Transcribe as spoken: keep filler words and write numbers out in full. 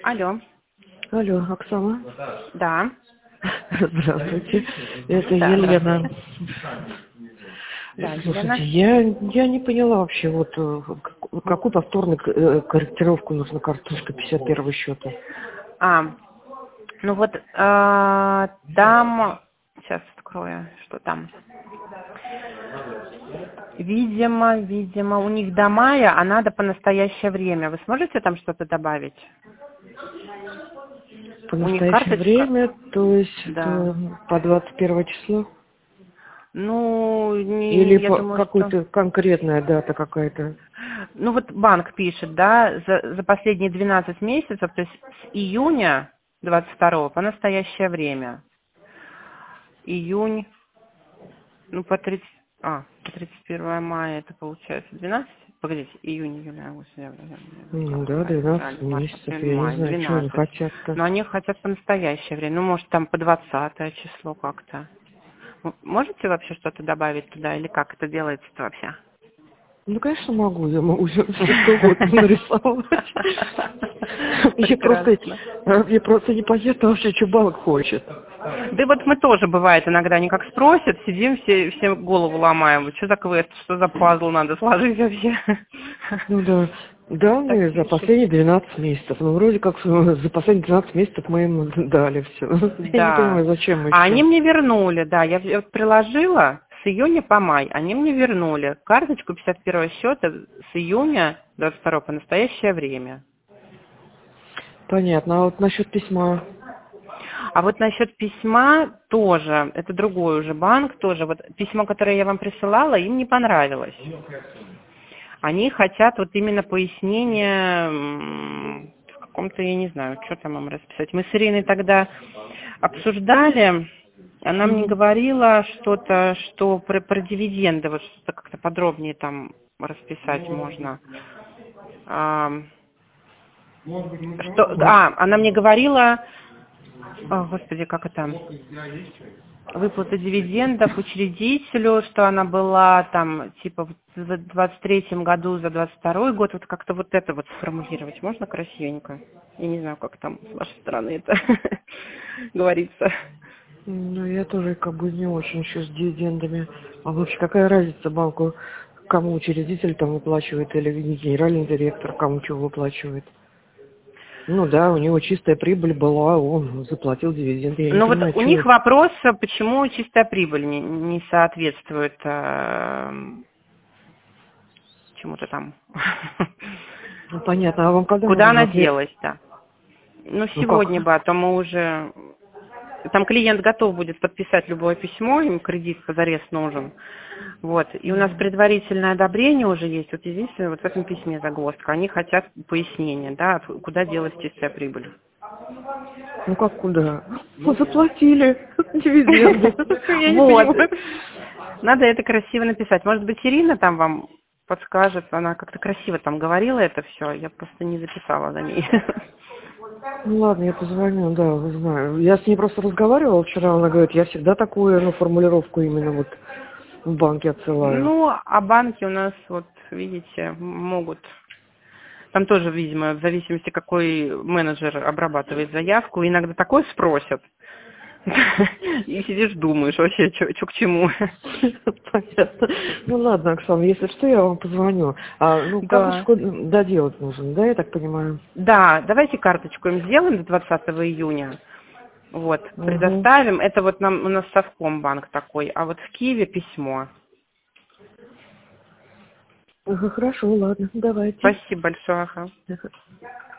Алло. Алло, Оксана. Да. Здравствуйте. Это Да, Елена. здравствуйте. Да, Елена. Слушайте, я, я не поняла вообще, вот э, как- какую повторную к- э, корректировку нужна карточка пятьдесят первого счета. А, ну вот а, там, сейчас открою, что там. Видимо, видимо, у них до мая, а надо по настоящее время. Вы сможете там что-то добавить? По У них настоящее карточка, время, то есть да. это по двадцать первое число? Ну, не, Или я по думаю, что... какой-то конкретная дата какая-то? Ну вот банк пишет, да, за, за последние двенадцать месяцев, то есть с июня двадцать второго по настоящее время. Июнь, ну по тридцать, а, по тридцать первое мая это получается двенадцать. Погодите, июнь, июль, август, сентябрь, Ну да, май, двенадцать февраль, март, месяцев, апрель, я не май, знаю, что они двенадцать. хотят-то. Но они хотят по настоящее время. Ну, может, там по двадцатое число как-то. М- Можете вообще что-то добавить туда или как это делается-то вообще? Ну, конечно, могу. Я могу все что угодно нарисовать. Мне просто, Прекрасно. э, мне просто непонятно вообще, что банк хочет. Да вот мы тоже, бывает, иногда они как спросят, сидим, все, все голову ломаем. Вот что за квест, что за пазл надо сложить вообще? Ну да. Так Данные за решить. последние двенадцать месяцев. Ну, вроде как э, за последние двенадцать месяцев мы им дали все. Я не Да. понимаю, зачем А они еще. мне вернули, да, я в- я вот приложила с июня по май, они мне вернули карточку пятьдесят первого счета с июня двадцать второго по настоящее время. Понятно. А вот насчет письма. А вот насчет письма тоже, это другой уже банк тоже. Вот письмо, которое я вам присылала, им не понравилось. Они хотят вот именно пояснения м, в каком-то, я не знаю, что там им расписать. Мы с Ириной тогда обсуждали, она мне Мгм. говорила что-то, что про, про дивиденды, вот что-то как-то подробнее там расписать можно. А, что, а, она мне говорила, о, господи, как это, выплата дивидендов учредителю, что она была там типа в двадцать третьем году за двадцать второй год, вот как-то вот это вот сформулировать можно красивенько? Я не знаю, как там с вашей стороны это говорится. Ну, я тоже как бы не очень еще с дивидендами. А вообще какая разница банку, кому учредитель там выплачивает или генеральный директор, кому что выплачивает? Ну да, у него чистая прибыль была, он заплатил дивиденды. Я не Ну вот понимаю, у что них это. вопрос, почему чистая прибыль не, не соответствует э, чему-то там. Ну понятно, а вам когда Куда нужен она ответ? делась-то? Ну, Ну сегодня как? бы, а то мы уже... Там клиент готов будет подписать любое письмо, им кредит позарез нужен. Вот. И у нас предварительное одобрение уже есть. Вот единственное, вот в этом письме загвоздка. Они хотят пояснения, да, куда делась чистая прибыль. Ну как куда? Ну, заплатили дивиденды. Я не Вот. понимаю. Надо это красиво написать. Может быть, Ирина там вам подскажет. Она как-то красиво там говорила это все. Я просто не записала за ней. Ну ладно, я позвоню, да, знаю. Я с ней просто разговаривала вчера, она говорит, я всегда такую, ну, формулировку именно вот в банке отсылаю. Ну, а банки у нас, вот, видите, могут... Там тоже, видимо, в зависимости, какой менеджер обрабатывает заявку, иногда такое спросят. И сидишь, думаешь вообще, что к чему. Понятно. Ну ладно, Оксана, если что, я вам позвоню. А, ну, Да. карточку доделать нужно, да, я так понимаю? Да, давайте карточку им сделаем до двадцатого июня. Вот, Угу. предоставим. Это вот нам у нас Совкомбанк такой, а вот в Киеве письмо. Ага, хорошо, ладно, давайте. Спасибо большое. Ага.